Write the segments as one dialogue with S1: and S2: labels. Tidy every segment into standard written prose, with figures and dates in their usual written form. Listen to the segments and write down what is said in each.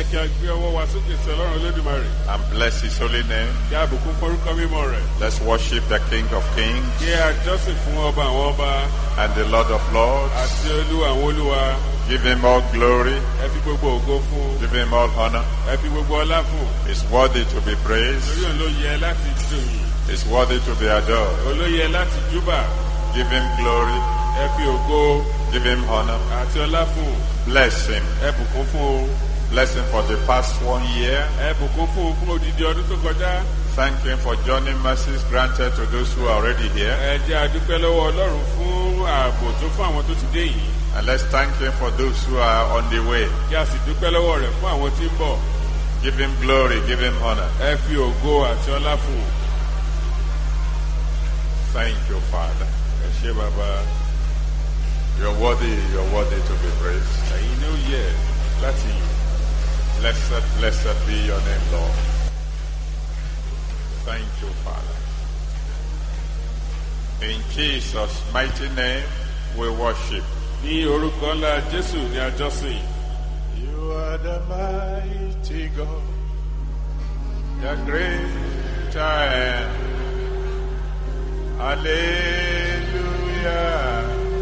S1: And bless his holy name. Let's worship the King of Kings and the Lord of Lords. Give him all glory. Give him all honor. He's worthy to be praised. He's worthy to be adored. Give him glory. Give him honor. Bless him. Bless him for the past 1 year. Thank him for journey mercies granted to those who are already here. And let's thank him for those who are on the way. Give him glory, give him honor. Thank you, Father. You're worthy to be praised. Blessed be your name, Lord. Thank you, Father. In Jesus' mighty name, we worship. You are the mighty God, the great I am. Hallelujah.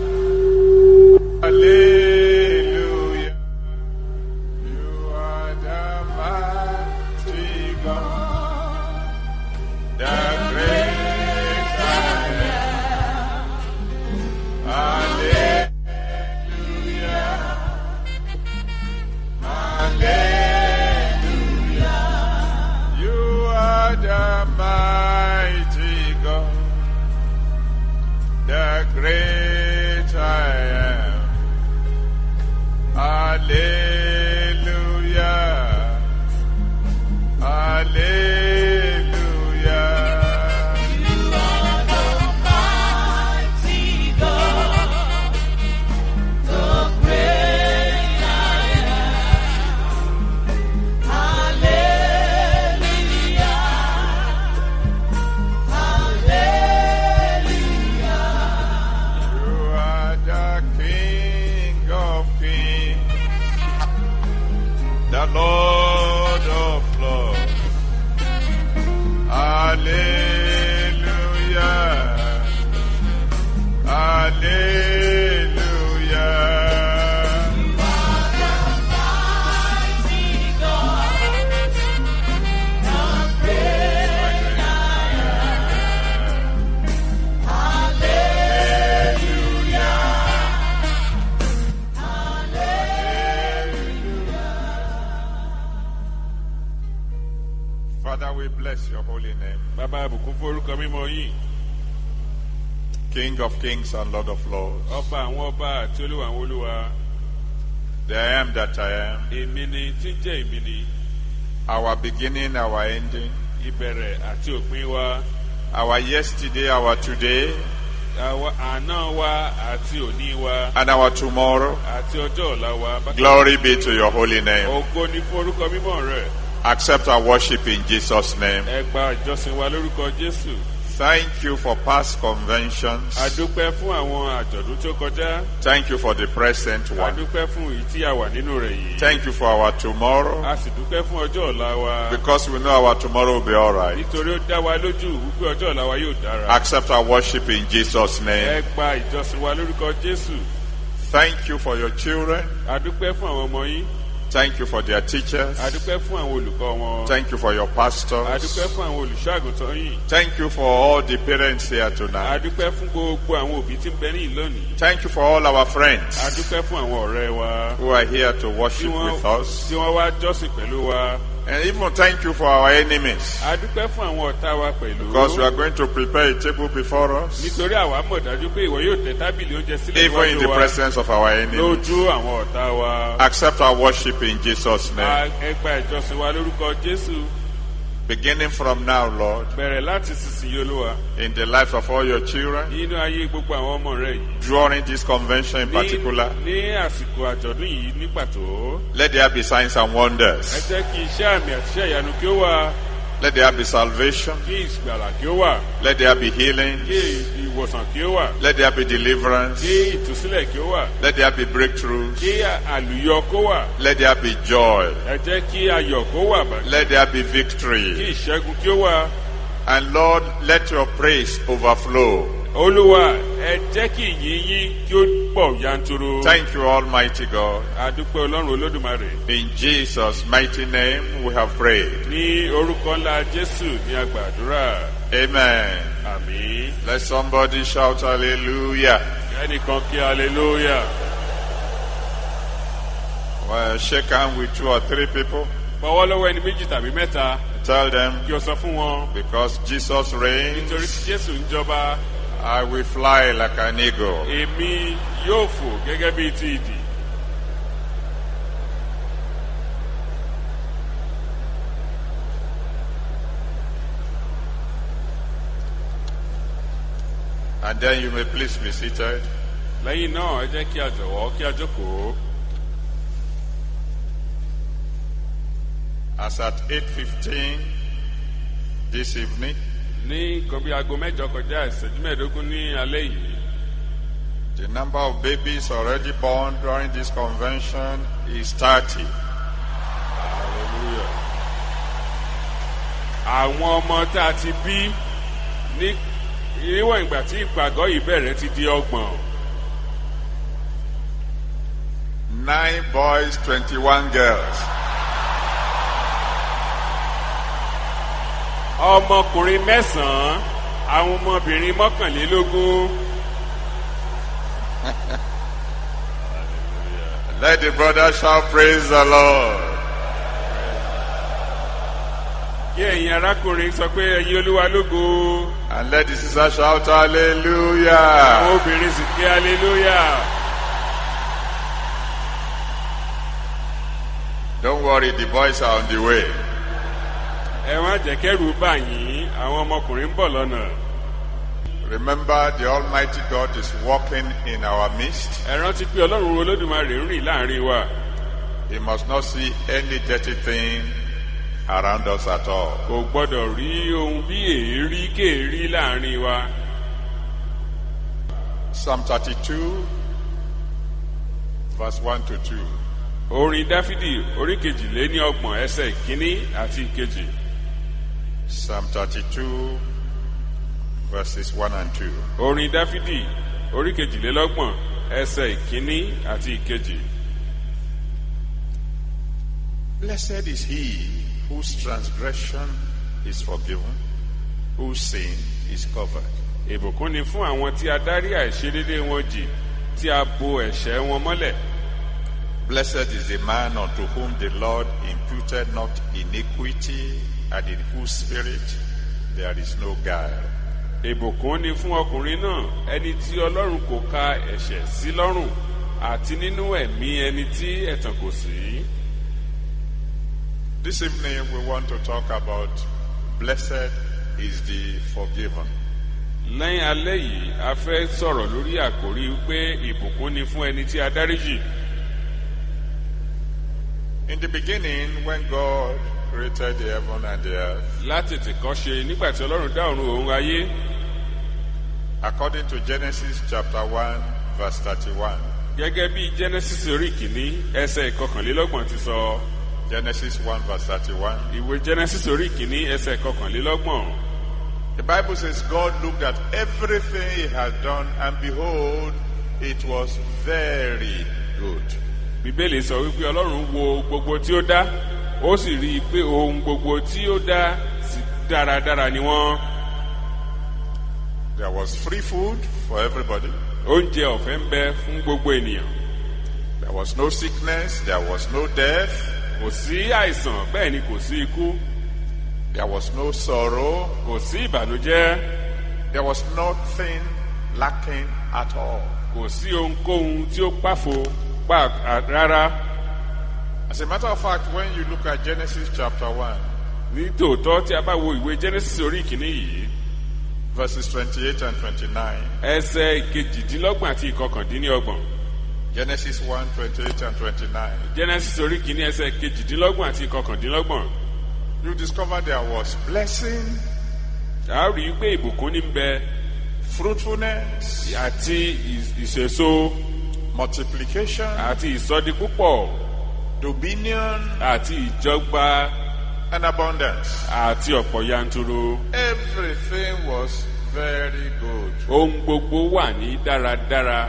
S1: Hallelujah. You are the mighty God, the great I am. Hallelujah. Hallelujah. You are the mighty God, the great I am. Hallelujah. Hallelujah.
S2: You are the mighty God, the great I am. Hallelujah. Hallelujah.
S1: You are the King of Kings, the Lord of Lords. Hallelujah. Hallelujah.
S2: You are the mighty God, the great I am. Hallelujah.
S1: Father, we bless your holy name. King of Kings and Lord of Lords. The I am that I am. Our beginning, our ending. Our yesterday, our today. And our tomorrow. Glory be to your holy name. Accept our worship in Jesus' name. Thank you for past conventions. Thank you for the present one. Thank you for our tomorrow. Because we know our tomorrow will be alright. Accept our worship in Jesus' name. Thank you for your children. Thank you for their teachers. Thank you for your pastors. Thank you for all the parents here tonight. Thank you for all our friends who are here to worship with us. And even thank you for our enemies. Because we are going to prepare a table before us. Even in the presence of our enemies. Accept our worship in Jesus' name. Beginning from now, Lord, in the lives of all your children, during this convention in particular, let there be signs and wonders. Let there be salvation. Let there be healing. ìwòsàn kí ó wà.
S3: Let there be deliverance.
S1: Kí ìtúsílẹ̀ kí ó wà.
S3: Let there be breakthroughs.
S1: Kí àlùyọ kó wà.
S3: Let there be joy.
S1: Ẹ jẹ́ kí ayọ̀ kó wà báyìí.
S3: Let there be
S1: Kí
S3: victory.
S1: ìṣẹ́gun kí ó wà.
S3: And Lord, let your praise overflow.
S1: Olúwa, ẹ jẹ́ kí ìyìn yín kí ó pọ̀ yanturu.
S3: Thank you, Almighty God.
S1: Adúpẹ́ Ọlọ́run Olódùmarè.
S3: In Jesus' mighty name we have prayed.
S1: Ní orúkọ ńlá Jésù ní a gbàdúrà.
S3: Amen.
S1: Àmín.
S3: Let somebody shout hallelujah.
S1: Ẹnìkan kí hallelujah.
S3: Well, shake hands with 2 or 3 people.
S1: Bọ̀wọ́ lọ́wọ́ ẹni méjì tàbí mẹ́ta.
S3: Tell them,
S1: Kí o sọ fún wọn.
S3: because Jesus reigns,
S1: Nítorí tí Jésù ń jọba,
S3: I will fly like an eagle.
S1: èmi yóò fò gẹ́gẹ́ bí ti idì.
S3: And then you may please be seated.
S1: Lẹ́yìn náà, ẹ jẹ́ kí a jọ̀wọ́ kí a jókòó.
S3: As at 8:15 this evening,
S1: Ní nǹkan bí aago mẹ́jọ kọjá ìṣẹ́jú mẹ́ẹ̀ẹ́dógún ní alẹ́ yìí.
S3: the number of babies already born during this convention is 30.
S1: Hallelujah. Àwọn ọmọ tá a ti bí ní níwọ̀n ìgbà tí ìpàgọ́ yìí bẹ̀rẹ̀ ti di 30.
S3: 9 boys, 21 girls.
S1: Ọmọkùnrin 9, àwọn ọmọbìnrin 21.
S3: Let the brother shout, praise the Lord.
S1: Kí ẹ̀yin arákùnrin sọ pé ẹ̀yin Olúwa lógo.
S3: And let the sister shout,
S1: Àwọn
S3: hallelujah.
S1: obìnrin sì ké hallelujah.
S3: Don't worry, the boys are on the way.
S1: Ẹ má jẹ́ kẹ́rù bà yín, àwọn ọmọkùnrin ń bọ̀ lọ́nà.
S3: Remember, the Almighty God is walking in our midst.
S1: Ẹ rántí pé Ọlọ́run Olódùmarè ń rìn láàrin wa.
S3: He must not see any dirty thing around us at all.
S1: Kò gbọ́dọ̀ rí ohun bí èérí kéèrí láàrin wa.
S3: Psalm 32, verse 1 to 2.
S1: Orin Dáfídì orí 22 ẹsẹ̀ ìkíní àti ìkejì.
S3: Psalm 32, verses 1 and 2.
S1: Orin Dáfídì orí 22 ẹsẹ̀ ìkíní àti ìkejì.
S3: Blessed is he whose transgression is forgiven, whose sin is covered.
S1: Ìbùkún ni fún àwọn tí a dárí àìṣedéédé wọn jì, tí a bo ẹ̀ṣẹ̀ wọn mọ́lẹ̀.
S3: Blessed is the man unto whom the Lord imputed not iniquity, and in whose spirit there is no guile.
S1: Ìbùkún ni fún ọkùnrin náà, ẹni tí Ọlọ́run kò ka ẹ̀ṣẹ̀ sí lọ́rùn, àti nínú ẹ̀mí ẹni tí ẹ̀tàn kò sí.
S3: This evening we want to talk about blessed is the forgiven.
S1: Lẹ́yìn alẹ́ yìí, a fẹ́ sọ̀rọ̀ lórí àkòrí pé ìbùkún ni fún ẹni tí a dáríjì.
S3: In the beginning, when God created the heaven and the earth,
S1: Látètè kọ́ ṣe nígbà tí Ọlọ́run dá ọ̀run òun ayé.
S3: according to Genesis chapter 1, verse 31.
S1: Gẹ́gẹ́ bí Genesis orí kìíní ẹsẹ̀ 21 ti sọ.
S3: Genesis 1, verse 31.
S1: Ìwé Genesis orí kìíní ẹsẹ̀ 21.
S3: The Bible says God looked at everything he had done, and behold, it was very good.
S1: Bíbélì sọ wípé Ọlọ́run wo gbogbo tí ó dá, ó sì rí i pé ohun gbogbo tí ó dá sì dáradára ni wọ́n.
S3: There was free food for everybody.
S1: Oúnjẹ ọ̀fẹ́ ń bẹ fún gbogbo ènìyàn.
S3: There was no sickness. There was no death.
S1: Kò sí àìsàn, bẹ́ẹ̀ ni kò sí ikú.
S3: There was no sorrow.
S1: Kò sí ìbànújẹ́.
S3: There was nothing lacking at all.
S1: Kò sí ohunkóhun tí ó pàfo rárá.
S3: As a matter of fact, when you look at Genesis chapter 1,
S1: Ní tòótọ́ tí a bá wo ìwé Genesis orí kìíní yìí,
S3: verses 28 and 29,
S1: ẹsẹ̀ 18 àti 29.
S3: Genesis 1, 28 and 29,
S1: Genesis orí kìíní ẹsẹ̀ 18 àti 29.
S3: you discover there was blessing,
S1: A rí i pé ìbùkún ní ń bẹ,
S3: fruitfulness,
S1: àti ìṣèso
S3: multiplication,
S1: àti ìsọdipúpọ̀
S3: dominion,
S1: àti ìjọgba
S3: and abundance.
S1: àti ọ̀pọ̀ yanturu.
S3: Everything was very good.
S1: Ohun gbogbo wà ní dáradára.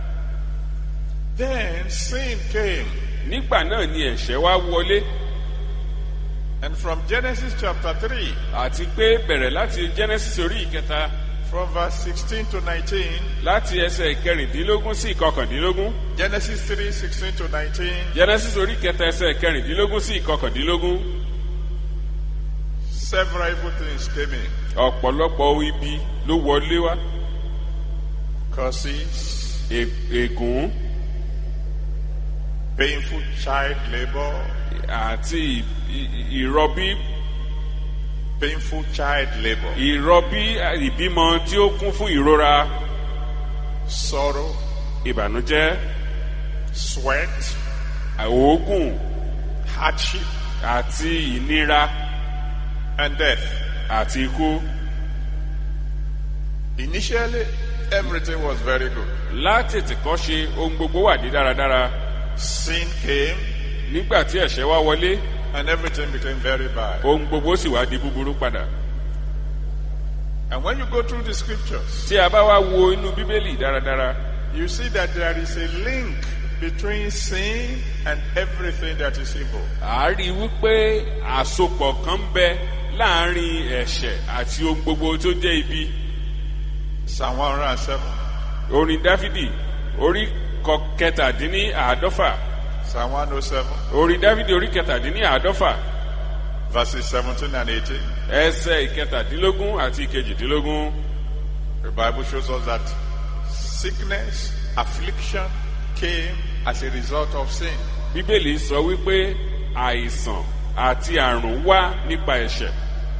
S3: Then sin came.
S1: Nígbà náà ni ẹ̀ṣẹ̀ wá wọlé.
S3: And from Genesis chapter 3,
S1: Àti pé bẹ̀rẹ̀ láti Genesis orí ìkẹta
S3: from verse 16 to 19,
S1: láti ẹsẹ̀ ìkẹrìndínlógún sí ìkọkàndínlógún.
S3: Genesis 3, 16 to 19,
S1: Genesis orí ìkẹta ẹsẹ̀ ìkẹrìndínlógún sí ìkọkàndínlógún.
S3: several evil things came in.
S1: Ọ̀pọ̀lọpọ̀ ibi ló wọlé wá.
S3: Curses,
S1: Ègún
S3: painful child labor,
S1: àti ìrọbí
S3: painful child labor,
S1: ìrọbí ìbímọ tí ó kún fún ìrora,
S3: sorrow,
S1: ìbànújẹ́,
S3: sweat,
S1: òógùn
S3: hardship,
S1: àti ìnira
S3: and death.
S1: àti ikú.
S3: Initially, everything was very good.
S1: Látètè kọ́ ṣe ohun gbogbo wà ní dáradára.
S3: Sin came,
S1: Nígbà tí ẹ̀ṣẹ̀ wá wọlé,
S3: and everything became very bad.
S1: ohun gbogbo sì wá di búburú padà.
S3: And when you go through the scriptures,
S1: Tí a bá wá wo inú Bíbélì dáradára,
S3: you see that there is a link between sin and everything that is evil.
S1: a rí i wípé àsopọ̀ kan ń bẹ láàrin ẹ̀ṣẹ̀ àti ohun gbogbo tó jẹ́ ibi.
S3: Psalm 107,
S1: Orin Dáfídì orí kẹtàdínníàádọ́fà.
S3: Psalm 107,
S1: Orin Dáfídì orí kẹtàdínníàádọ́fà.
S3: verses 17 and 18.
S1: Ẹsẹ̀ ìkẹtàdínlógún àti ìkejìdínlógún.
S3: The Bible shows us that sickness, affliction came as a result of sin.
S1: Bíbélì sọ wípé àìsàn àti àrùn wá nípa ẹ̀ṣẹ̀.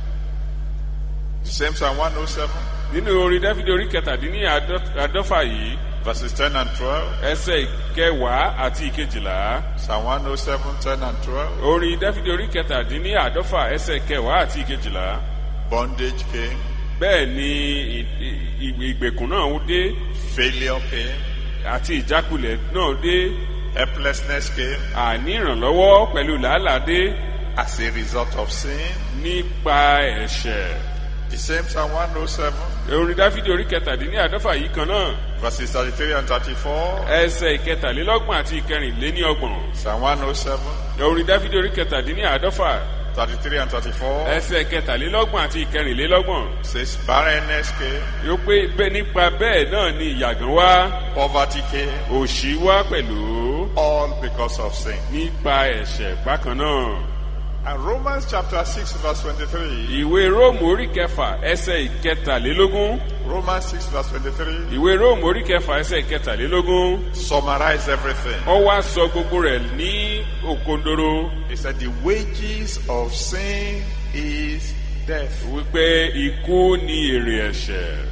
S3: The same Psalm 107,
S1: Nínú orin Dáfídì orí kẹtàdínníàádọ́fà yìí,
S3: verses 10 and 12.
S1: ẹsẹ̀ ìkẹwàá àti ìkejìlá.
S3: Psalm 107, 10 and 12.
S1: Orin Dáfídì orí kẹtàdínníàádọ́fà ẹsẹ̀ ìkẹwàá àti ìkejìlá.
S3: Bondage came,
S1: Bẹ́ẹ̀ ni ìgbèkùn náà dé
S3: failure came,
S1: àti ìjákulẹ̀ náà dé.
S3: helplessness came
S1: Àní ìrànlọ́wọ́ pẹ̀lú làálàá dé
S3: as a result of sin.
S1: nípa ẹ̀ṣẹ̀.
S3: The same Psalm 107,
S1: Orin Dáfídì orí kẹtàdínníàádọ́fà yìí kan náà.
S3: verses 33 and 34.
S1: Ẹsẹ̀ ìkẹtàlélọ́gbọ̀n àti ìkẹrìnléníọgbọ̀n.
S3: Psalm 107,
S1: Orin Dáfídì orí kẹtàdínníàádọ́fà.
S3: 33 and 34.
S1: Ẹsẹ̀ ìkẹtàlélọ́gbọ̀n àti ìkẹrìnlélọ́gbọ̀n.
S3: Says barrenness came,
S1: Yóò pé bẹ́ẹ̀ nípa bẹ́ẹ̀ náà ni ìyàgàn wá.
S3: poverty came,
S1: Òṣì wá pẹ̀lú
S3: all because of sin.
S1: nípa ẹ̀ṣẹ̀ bákan náà.
S3: And Romans chapter 6 verse 23.
S1: Ìwé Róòmù orí kẹfà ẹsẹ̀ ìkẹtàlélógún.
S3: Romans 6 verse 23
S1: Ìwé Róòmù orí kẹfà ẹsẹ̀ ìkẹtàlélógún.
S3: summarize everything.
S1: Ó wá sọ gbogbo rẹ̀ ní òkondoro.
S3: He said the wages of sin is death.
S1: Wípé ikú ni èrè ẹ̀ṣẹ̀.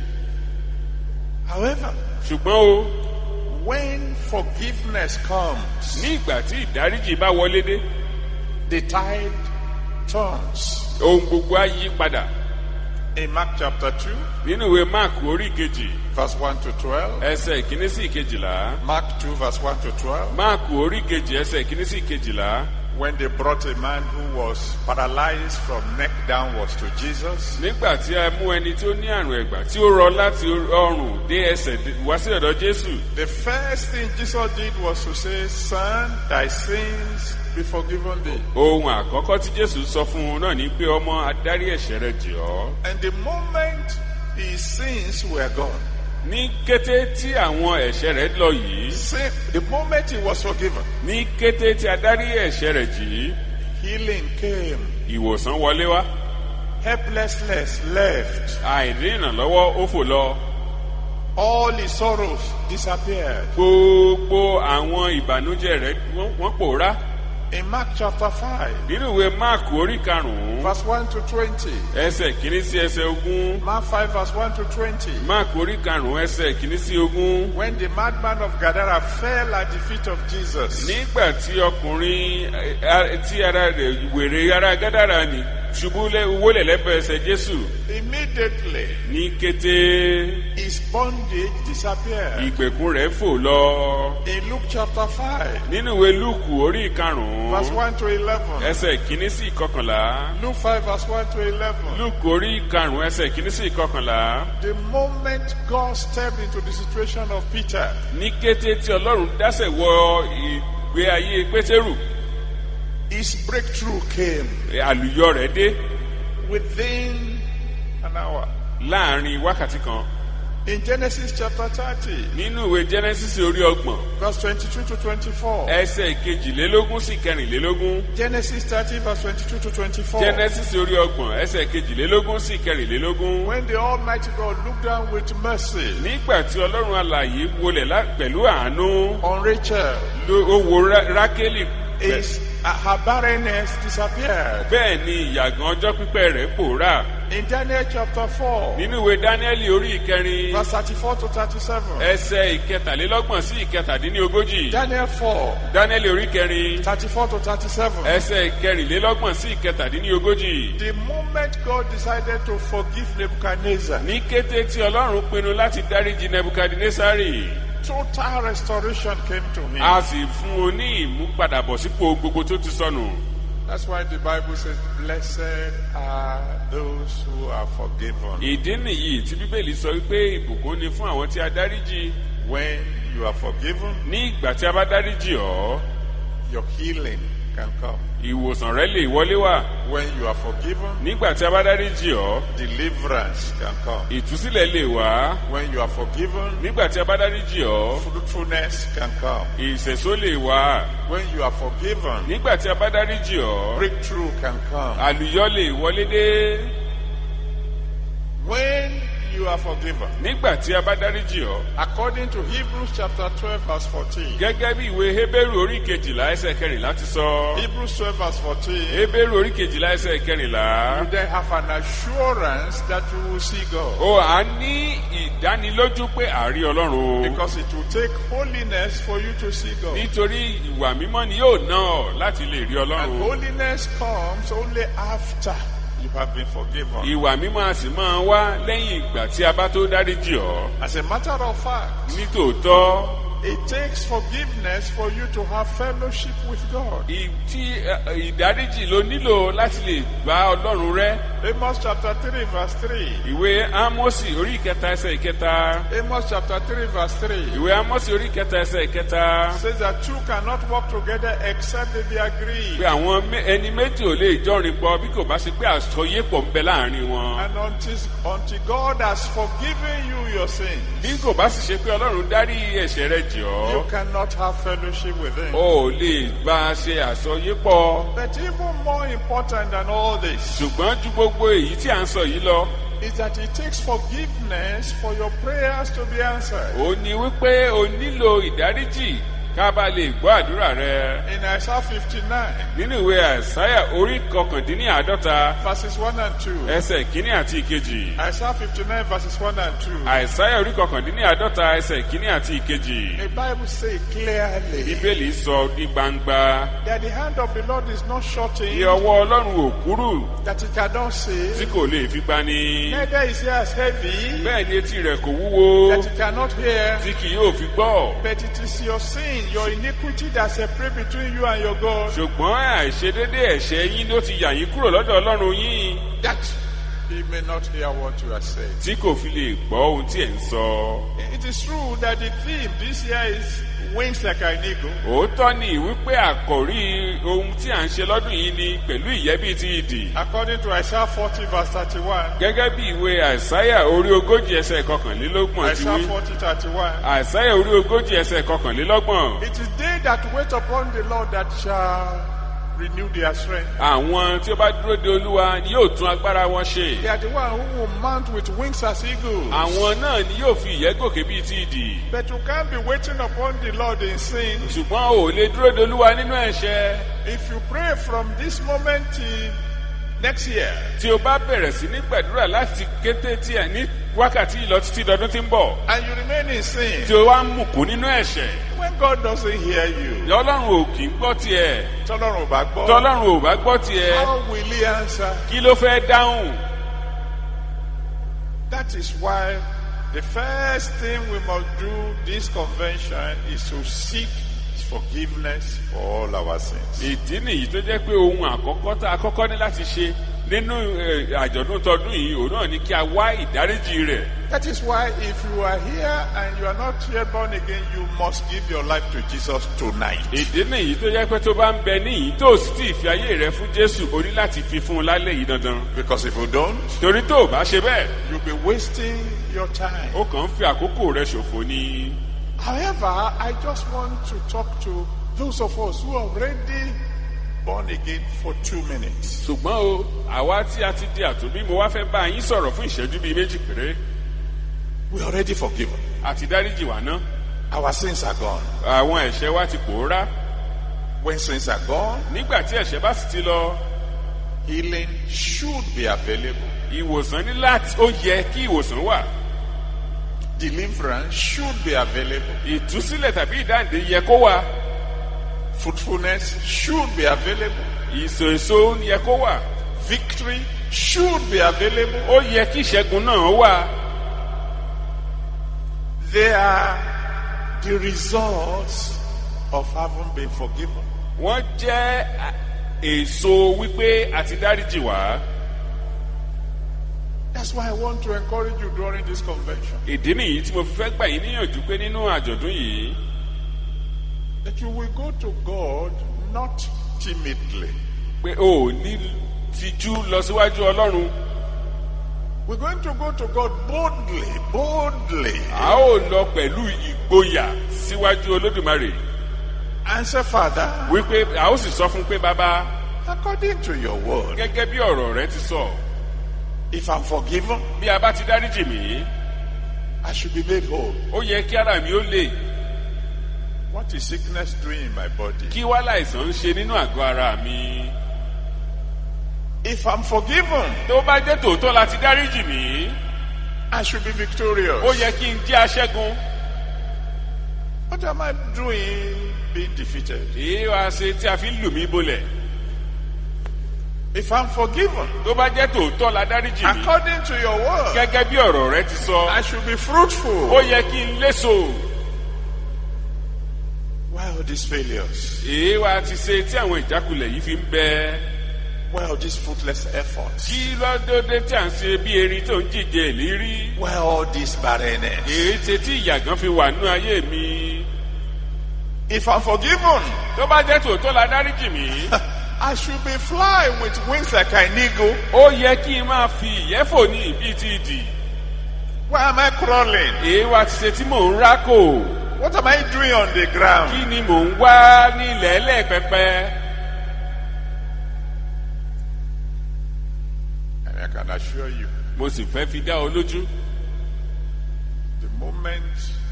S3: However,
S1: Ṣùgbọ́n o,
S3: when forgiveness comes,
S1: ní ìgbà tí ìdáríjì bá wọlé dé,
S3: the tide turns.
S1: ohun gbogbo á yí padà.
S3: In Mark chapter 2
S1: Nínú ìwé Máàkù orí ìkejì
S3: verse 1 to 12.
S1: ẹsẹ̀ ìkíní sí ìkejìlá.
S3: Mark 2 verse 1 to 12.
S1: Máàkù orí ìkejì ẹsẹ̀ ìkíní sí ìkejìlá.
S3: When they brought a man who was paralyzed from neck downwards to Jesus,
S1: Nígbà tí a mú ẹni tó ní àrùn ẹ̀gbà tí ó rọ láti ọrùn dé ẹsẹ̀ wá sí ọ̀dọ̀ Jésù.
S3: the first thing Jesus did was to say, "Son, thy sins be forgiven thee."
S1: Ohun àkọ́kọ́ tí Jésù sọ fún un náà ni pé ọmọ adarí ẹ̀ṣẹ̀ rẹ jì ọ́.
S3: And the moment his sins were gone,
S1: Ní kété tí àwọn ẹ̀ṣẹ̀ rẹ̀ lọ yìí,
S3: the moment he was forgiven,
S1: ní kété tí adarí ẹ̀ṣẹ̀ rẹ̀ jì,
S3: healing came,
S1: ìwòsàn wọlé wá.
S3: helplessness left,
S1: Àìní ìrànlọ́wọ́ ó fò lọ.
S3: all his sorrows disappeared.
S1: Gbogbo àwọn ìbànújẹ́ rẹ̀ wọ́n pòórá.
S3: In Mark chapter 5,
S1: Nínú ìwé Máàkù orí karùn-ún,
S3: verse 1 to 20,
S1: ẹsẹ̀ kìíní sí ẹsẹ̀ ogún.
S3: Mark 5 verse 1 to 20,
S1: Máàkù orí karùn-ún ẹsẹ̀ kìíní sí ogún.
S3: when the madman of Gadara fell at the feet of Jesus,
S1: Nígbà tí ọkùnrin tí ara rẹ̀ wèrè ara Gádàrà ni ṣubú wólẹ̀ lẹ́bẹ̀ẹ́ ẹsẹ̀ Jésù.
S3: Immediately,
S1: Ní kété
S3: his bondage disappeared.
S1: ìgbèkùn rẹ̀ fò lọ.
S3: In Luke chapter 5,
S1: Nínú ìwé Lúùkù orí ìkarùn-ún
S3: verse 1 to 11.
S1: ẹsẹ̀ ìkíní sí ìkọkànlá.
S3: Luke 5, verse 1 to 11.
S1: Lúùkù orí ìkarùn-ún ẹsẹ̀ ìkíní sí ìkọkànlá.
S3: The moment God stepped into the situation of Peter,
S1: Ní kété tí Ọlọ́run dásẹ̀ wọ ìgbé ayé Pétérù,
S3: his breakthrough came
S1: àlùyọ rẹ̀ dé
S3: within an hour.
S1: láàrin wákàtí kan.
S3: In Genesis chapter 30,
S1: Nínú ìwé Genesis orí ọgbọ̀n
S3: verse 22 to 24.
S1: ẹsẹ̀ kejìlélógún sí kẹrìnlélógún.
S3: Genesis 30, verse 22 to 24.
S1: Genesis orí ọgbọ̀n ẹsẹ̀ kejìlélógún sí kẹrìnlélógún.
S3: When the Almighty God looked down with mercy
S1: Nígbà tí Ọlọ́run alààyè wọlẹ̀ pẹ̀lú àánú,
S3: on Rachel,
S1: ó wo Rákélì,
S3: her barrenness disappeared.
S1: bẹ́ẹ̀ ni ìyàgàn ọjọ́ pípẹ́ rẹ̀ pòórà.
S3: In Daniel chapter 4,
S1: Nínú ìwé Dáníẹ́lì orí ìkẹrin
S3: verse 34 to 37.
S1: ẹsẹ̀ ìkẹtàlélọ́gbọ̀n sí ìkẹtàdínlógójì.
S3: Daniel 4,
S1: Dáníẹ́lì orí ìkẹrin
S3: 34 to 37.
S1: ẹsẹ̀ ìkẹrìnlélọ́gbọ̀n sí ìkẹtàdínlógójì.
S3: The moment God decided to forgive Nebuchadnezzar,
S1: Ní kété tí Ọlọ́run pinnu láti dáríjì Nebukadnesari,
S3: total restoration came to him.
S1: a sì fún un ní ìmúpadàbọ̀sípò gbogbo tó ti sọnù.
S3: That's why the Bible says, blessed are those who are forgiven.
S1: Ìdí nìyí tí Bíbélì sọ wípé ìbùkún ni fún àwọn tí a dáríjì.
S3: When you are forgiven,
S1: Ní ìgbà tí a bá dáríjì ọ́,
S3: your healing can come.
S1: ìwòsàn rẹ lè wọlé wá.
S3: When you are forgiven,
S1: Nígbà tí a bá dáríjì ọ́,
S3: deliverance can come.
S1: ìtúsílẹ̀ lè wá.
S3: When you are forgiven,
S1: Nígbà tí a bá dáríjì ọ́,
S3: fruitfulness can come.
S1: ìṣẹ̀só lè wá.
S3: When you are forgiven,
S1: Nígbà tí a bá dáríjì ọ́,
S3: breakthrough can come.
S1: àlùyọ lè wọlé dé.
S3: When you are forgiven,
S1: Nígbà tí a bá dáríjì ọ́,
S3: according to Hebrews chapter 12, verse 14.
S1: gẹ́gẹ́ bí ìwé Hébérù orí kejìlá ẹsẹ̀ kẹrìnlá ti sọ.
S3: Hebrews 12, verse 14.
S1: Hébérù orí kejìlá ẹsẹ̀ kẹrìnlá.
S3: You then have an assurance that you will see God.
S1: Ó à ní ìdánilójú pé àárí Ọlọ́run.
S3: Because it will take holiness for you to see God.
S1: Nítorí ìwà mímọ́ ni yóò ná ọ láti lè rí
S3: And
S1: Ọlọ́run.
S3: holiness comes only after you have been forgiven.
S1: Ìwà mímọ́ a sì máa wá lẹ́yìn ìgbà tí a bá tó dáríjì ọ́.
S3: As a matter of fact,
S1: Nítòótọ́,
S3: it takes forgiveness for you to have fellowship with God.
S1: ìdáríjì ló nílò láti lè bá Ọlọ́run rẹ́.
S3: Amos chapter 3, verse 3.
S1: Ìwé Ámósì orí ìkẹta ẹsẹ̀ ìkẹta.
S3: Amos chapter 3, verse 3.
S1: Ìwé Ámósì orí ìkẹta ẹsẹ̀ ìkẹta.
S3: Says that two cannot walk together except they be agreed.
S1: Pé àwọn ẹni méjì ò lè jọrin pọ̀ bí kò bá ṣe pé àsọyépọ̀ ń bẹ láàrin wọn.
S3: And until God has forgiven you your sins,
S1: Bí kò bá sì ṣe pé Ọlọ́run dárí ẹ̀ṣẹ̀ rẹ jì
S3: you
S1: ọ́,
S3: cannot have fellowship with Him.
S1: o ò lè bá a ṣe àsọyépọ̀.
S3: But even more important than all this
S1: Ṣùgbọ́n ju gbogbo èyí tí à ń sọ yìí lọ,
S3: is that it takes forgiveness for your prayers to be answered.
S1: ó ní wípé o nílò ìdáríjì ká bá lè gbọ́ àdúrà rẹ.
S3: In Isaiah 59,
S1: Nínú ìwé Àìsáyà orí kọkàndínláàádọ́ta
S3: verses 1 and 2.
S1: ẹsẹ̀ ìkíní àti ìkejì.
S3: Isaiah 59, verses 1 and 2.
S1: Àìsáyà orí kọkàndínláàádọ́ta ẹsẹ̀ ìkíní àti ìkejì.
S3: The Bible says clearly
S1: Bíbélì sọ ní gbangba
S3: that the hand of the Lord is not
S1: bí
S3: shortened,
S1: ọwọ́ Ọlọ́run ò kúrú
S3: that it cannot
S1: tí
S3: save,
S1: kò lè fi pani.
S3: neither is it as heavy,
S1: Bẹ́ẹ̀ ni etí rẹ̀ kò wúwo
S3: that it cannot hear.
S1: tí kì yóò fi gbọ́.
S3: But it is your sin, your iniquity that separate between you and your God,
S1: Ṣùgbọ́n àìṣedédé ẹ̀ṣẹ̀ yín ló ti yà yín kúrò lọ́dọ̀ Ọlọ́run yín
S3: that He may not hear what you are saying.
S1: tí kò fi lè gbọ́ ohun tí ẹ̀ ń sọ.
S3: It is true that the theme this year is wings like an eagle.
S1: Òótọ́ ni wípé àkòrí ohun tí à ń ṣe lọ́dún yìí ni pẹ̀lú ìyẹ́ bíi ti idì.
S3: According to Isaiah 40, verse 31.
S1: Gẹ́gẹ́ bí ìwé Àìsáyà orí ogójì ẹsẹ̀ kọkànlélọ́gbọ̀n ti
S3: Isaiah
S1: wí.
S3: 40, 31.
S1: Àìsáyà orí ogójì ẹsẹ̀ kọkànlélọ́gbọ̀n.
S3: It is they that wait upon the Lord that shall renew their strength.
S1: Àwọn tí ó bá dúró de Olúwa ni yóò tún agbára wọn ṣe.
S3: They are the one who will mount with wings as eagles.
S1: Àwọn náà ni yóò fi ìyẹ́ gòkè bíi ti idì.
S3: But you can't be waiting upon the Lord in sin.
S1: Ṣùgbọ́n ò lè dúró de Olúwa nínú ẹ̀ṣẹ̀.
S3: If you pray from this moment till next year,
S1: Tí o bá bẹ̀rẹ̀ sí ní gbàdúrà láti kété tí ẹ̀ ní wákàtí ìlọ títí dọdún tí ń bọ̀
S3: and you remain in sin,
S1: tí o wá ń mùkún nínú ẹ̀ṣẹ̀,
S3: when God doesn't hear you,
S1: ọlọ́run ò kì í gbọ́ tiẹ̀,
S3: tọ́lọ́run ò bá gbọ́,
S1: tọ́lọ́run ò bá gbọ́ tiẹ̀,
S3: how will he answer?
S1: kí ló fẹ́ dáhùn?
S3: That is why the first thing we must do this convention is to seek forgiveness for all our sins.
S1: Ìdí nìyí tó jẹ́ pé ohun àkọ́kọ́ tá a kọ́kọ́ ní láti ṣe nínú àjọ̀dún tọdún yìí òun náà ni kí a wá ìdáríjì rẹ̀.
S3: That is why if you are here and you are not yet born again, you must give your life to Jesus tonight.
S1: Ìdí nìyí tó jẹ́ pé tó bá ń bẹ níyìí tó sì tí ì fi ayé rẹ fún Jésù o ní láti fi fún un lálẹ́ yìí dandan.
S3: Because if you don't,
S1: Torí tó o bá ṣe bẹ́ẹ̀,
S3: you'll be wasting your time.
S1: ó kàn ń fi àkókò rẹ ṣòfò ni.
S3: However, I just want to talk to those of us who are already born again for 2 minutes.
S1: Ṣùgbọ́n o, àwa tí a ti di àtúnbí mo wá fẹ́ bá yín sọ̀rọ̀ fún ìṣẹ́jú bíi méjì péré.
S3: We are already forgiven.
S1: Àti dáríjì wá ná.
S3: Our sins are gone.
S1: Àwọn ẹ̀ṣẹ̀ wa ti pòórá.
S3: When sins are gone,
S1: Nígbà tí ẹ̀ṣẹ̀ bá sì ti lọ,
S3: healing should be available.
S1: ìwòsàn ní láti ó yẹ kí ìwòsàn wà.
S3: Deliverance should be available.
S1: Ìtúsílẹ̀ tàbí ìdáǹdè yẹ kó wà.
S3: Fruitfulness should be available.
S1: Ìsòèso yẹ kó wà.
S3: Victory should be available.
S1: Ó yẹ kí ìṣẹ́gun náà wà.
S3: They are the results of having been forgiven.
S1: Wọ́n jẹ́ èso wípé àti dáríjì wá.
S3: That's why I want to encourage you during this convention.
S1: Ìdí nìyí tí mo fi fẹ́ gbà yín níyànjú pé nínú àjọ̀dún yìí,
S3: That you will go to God not timidly.
S1: pé o ò ní tijú lọ síwájú Ọlọ́run.
S3: We're going to go to God boldly.
S1: A ó lọ pẹ̀lú ìgboyà síwájú Olódùmarè.
S3: And say, Father,
S1: Wípé a ó sì sọ fún pé bàbá,
S3: according to your word,
S1: gẹ́gẹ́ bí ọ̀rọ̀ rẹ ti sọ,
S3: if I'm forgiven,
S1: bí a bá ti dáríjì mí,
S3: I should be made whole.
S1: ó yẹ kí ara mi ó lè.
S3: What is sickness doing in my body?
S1: Kí wá láìsàn ń ṣe nínú àgọ́ ara mi?
S3: If I'm forgiven,
S1: Tó bá jẹ́ tòótọ́ láti dáríjì mí,
S3: I should be victorious.
S1: ó yẹ kí n jẹ́ aṣẹ́gun.
S3: What am I doing being defeated?
S1: Èyí wá ṣe tí a fi ń lù mí bolẹ̀.
S3: If I'm forgiven,
S1: Tó bá jẹ́ tòótọ́ la dáríjì mí,
S3: according to your word,
S1: gẹ́gẹ́ bí ọ̀rọ̀ rẹ ti sọ,
S3: I should be fruitful.
S1: ó yẹ kí n léso.
S3: Why all these failures?
S1: Èyí wá ti ṣe tí àwọn ìjákulẹ̀ yìí fi ń bẹ.
S3: Why all these fruitless efforts?
S1: Kí lọ́dọ́dẹ́ tí à ń ṣe bí erin tó ń jíjẹ ìlérí?
S3: Why all this barrenness?
S1: Èyí ṣe tí ìyàgàn fi wà nínú ayé mi.
S3: If I'm forgiven,
S1: Tó bá jẹ́ tòótọ́ la dáríjì mí,
S3: I should be flying with wings like an eagle.
S1: ó yẹ kí n máa fi ìyẹ́fò ní ìbí ti ìdì.
S3: Why am I crawling?
S1: Èyí wá ti ṣe tí mò ń rákò.
S3: What am I doing on the ground?
S1: Kí ni mò ń wá ní ilẹ̀ ẹlẹ́pẹpẹ?
S3: And I can assure you,
S1: Mo sì fẹ́ fi dá ọ lójú.
S3: the moment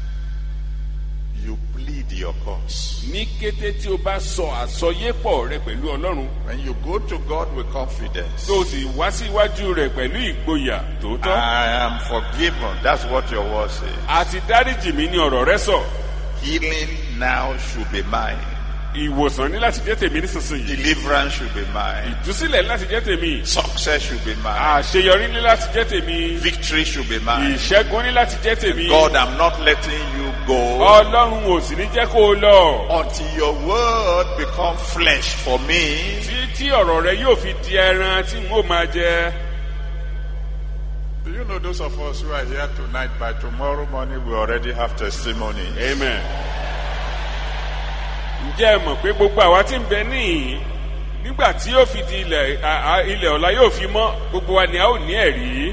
S3: you plead your cause,
S1: Ní kété tí o bá sọ àsọyépọ̀ rẹ pẹ̀lú Ọlọ́run,
S3: when you go to God with confidence,
S1: tó o sì wá síwájú rẹ̀ pẹ̀lú ìgboyà tòótọ́.
S3: I am forgiven. That's what your word says.
S1: Àti dáríjì mí ni ọ̀rọ̀ rẹ sọ.
S3: Healing now should be mine.
S1: Ìwòsàn ní láti jẹ́ tèmi nísinsìnyí.
S3: Deliverance should be mine.
S1: Ìtúsílẹ̀ ní láti jẹ́ tèmi.
S3: Success should be mine.
S1: Àṣeyọrí ní láti jẹ́ tèmi.
S3: Victory should be mine.
S1: Ìṣẹ́gun ní láti jẹ́ tèmi.
S3: God, I'm not letting you go
S1: Ọlọ́run ò sì ní jẹ́ kó o lọ.
S3: until your word become flesh for me.
S1: Tí ọ̀rọ̀ rẹ yóò fi di ẹran tí n ó máa jẹ.
S3: Do you know those of us who are here tonight, by tomorrow morning we already have testimony?
S1: Amen. Ǹjẹ́ ẹ mọ̀ pé gbogbo àwa tí ń bẹ níhìn nígbà tí yóò fi di ilẹ̀ ọ̀la yóò fi mọ́ gbogbo wa ni a ó ní ẹ̀rí.